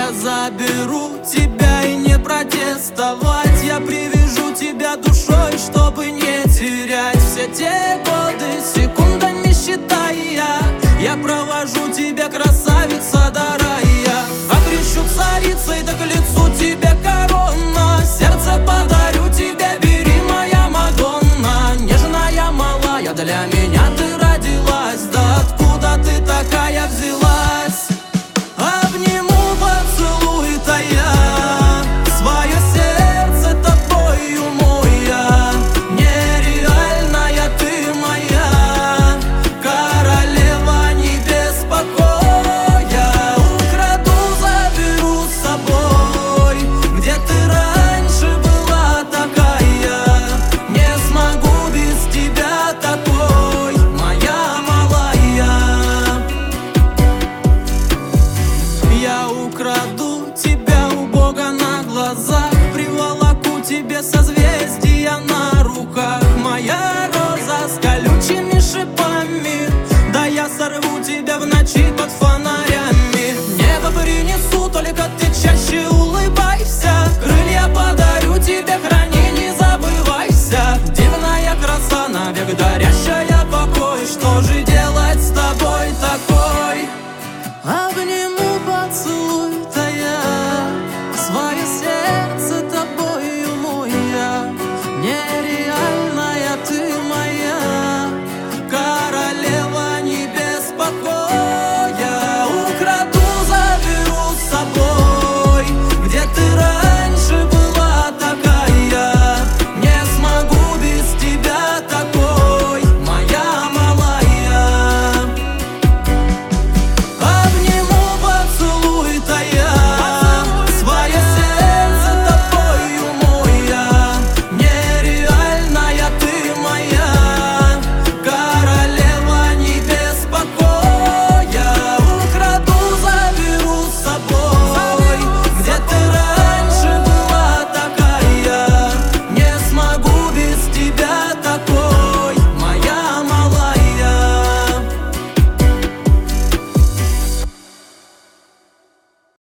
Я заберу тебя и не протестовать. Я привяжу тебя душой, чтобы не терять все те годы, секундами считая. Я провожу тебя, красавица до рая. Окрещу царицей, да к лицу тебе корона. Сердце подарю тебе, бери, моя Мадонна. Нежная, малая, для меня ты родилась. Да откуда ты такая взялась? Обниму, поцелуй тая, свое сердце тобою моя. Нереальная ты моя, королева небес покоя. Украду, заберу с собой, где ты раньше была такая. Не смогу без тебя такой, моя малая. Я украду